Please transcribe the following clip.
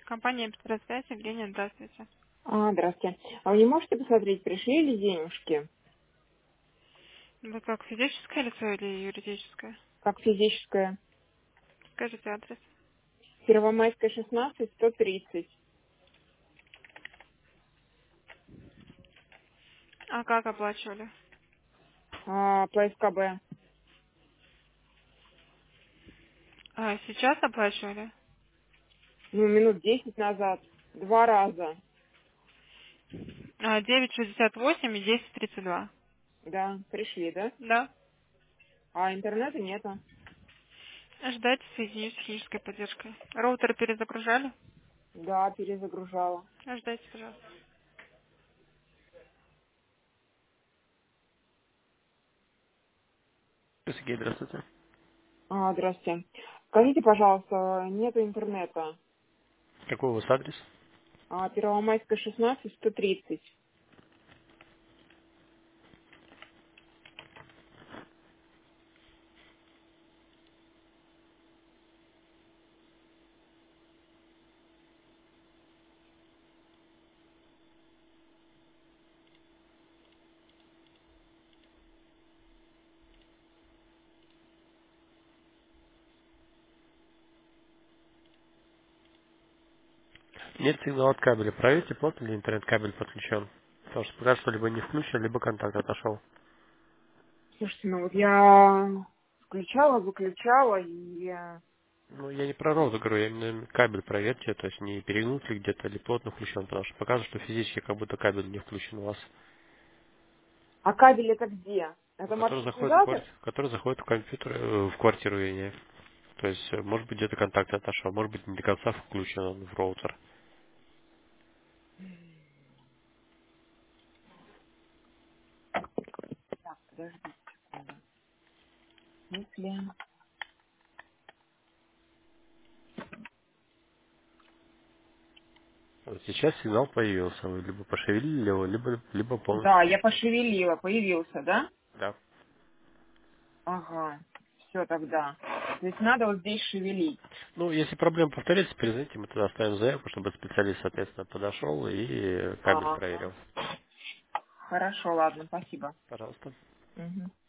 Компания «Электросвязь», Евгения, здравствуйте. Здравствуйте. А вы не можете посмотреть, пришли ли денежки, Вы как физическое лицо или юридическое? как физическое? Скажите адрес. Первомайская, 16, 130. А как оплачивали? По СКБ. А, сейчас оплачивали? Ну, минут 10 назад. 2 раза. 9,68 и 10,32. Да, пришли, да? Да. А интернета нету. Ждать, соединюсь с технической поддержкой. Роутер перезагружали? Да, перезагружала. Ждайте, пожалуйста. Сергей, здравствуйте. Здравствуйте. Скажите, пожалуйста, нету интернета. Какой у вас адрес? Первомайская, 16, 130. Нет сигнала от кабеля. Проверьте, плотно ли интернет-кабель подключен. Потому что пока что либо не включен, либо контакт отошел. Слушайте, ну вот я включала, выключала и... Ну, я не про роутер говорю, я именно кабель проверьте, то есть не перегнут ли где-то или плотно включен, потому что показывает, что физически как будто кабель не включен у вас. А кабель это где? Ну, Это который заходит в маршрутизатор? квартиру, который заходит в компьютер, в квартиру, вернее. То есть, может быть, где-то контакт отошел, может быть, не до конца включен он в роутер. Так, подожди. Если... Вот сейчас сигнал появился. Вы либо пошевелили его, либо Да, полностью. я пошевелила, появился, да? Да. Ага, все тогда. То есть надо вот здесь шевелить. Ну, если проблема повторится, перезвоните, мы тогда оставим заявку, чтобы специалист, соответственно, подошел и кабель Ага. проверил. Хорошо, ладно, спасибо. Пожалуйста. Мгм.